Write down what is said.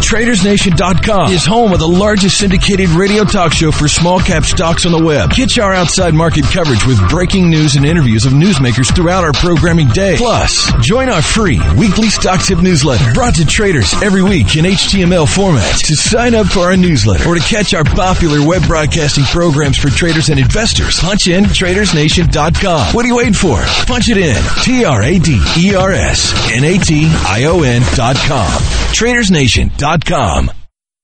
TradersNation.com is home of the largest syndicated radio talk show for small cap stocks on the web. Get our outside market coverage with breaking news and interviews of newsmakers throughout our programming day. Plus, join our free weekly stock tip newsletter brought to traders every week in HTML format. To sign up for our newsletter or to catch our popular web broadcasting programs for traders and investors, punch in TradersNation.com. What are you waiting for? Punch it in. TradersNation.com. TradersNation.com.